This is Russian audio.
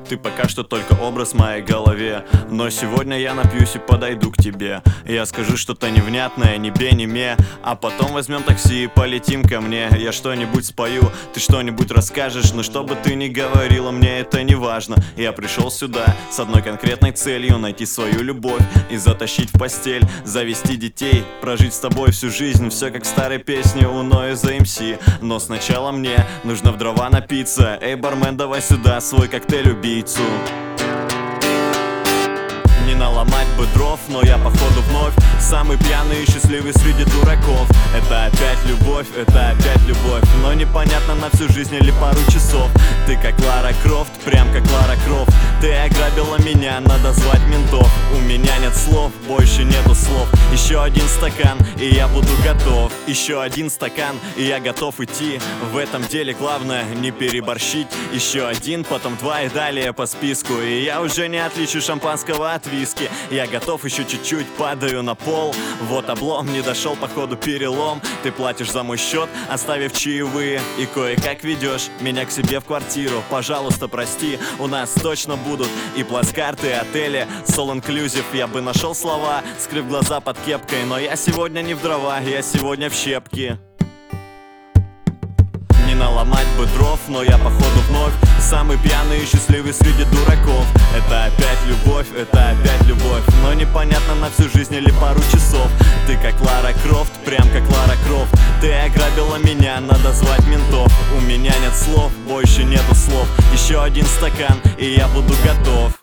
Ты пока что только образ в моей голове, но сегодня я напьюсь и подойду к тебе. Я скажу что-то невнятное, ни бе, ни ме, а потом возьмем такси и полетим ко мне. Я что-нибудь спою, ты что-нибудь расскажешь, но что бы ты ни говорила, мне это не важно. Я пришел сюда с одной конкретной целью: найти свою любовь и затащить в постель, завести детей, прожить с тобой всю жизнь. Все как в старой песне у Noise MC. Но сначала мне нужно в дрова напиться. Эй, бармен, давай сюда свой коктейль-убийцу. Не наломать бы дров, но я походу вновь самый пьяный и счастливый среди дураков. Это опять любовь, это опять любовь, но непонятно, на всю жизнь или пару часов. Ты как Лара Крофт, прям как Лара Крофт. Ты ограбила меня, надо звать ментов. У меня нет слов, больше нету слов. Еще один стакан, и я буду готов. Еще один стакан, и я готов идти. В этом деле главное не переборщить. Еще один, потом два и далее по списку. И я уже не отличу шампанского от виски. Я готов еще чуть-чуть, падаю на пол. Вот облом, не дошел, походу перелом. Ты платишь за мой счет, оставив чаевые, и кое-как ведешь меня к себе в квартиру. Пожалуйста, прости, у нас точно будут и плацкарты, и отели, all-inclusive. Я бы нашел слова, скрыв глаза под кепкой, но я сегодня не в дрова, я сегодня в щепки. Не наломать бы дров, но я походу вновь самый пьяный и счастливый среди дураков. Это опять любовь, это опять любовь, но непонятно, на всю жизнь или пару часов. Ты как Лара Крофт, прям как Лара Крофт. Ты ограбила меня, надо звать ментов. У меня нет слов, больше нету слов. Еще один стакан, и я буду готов.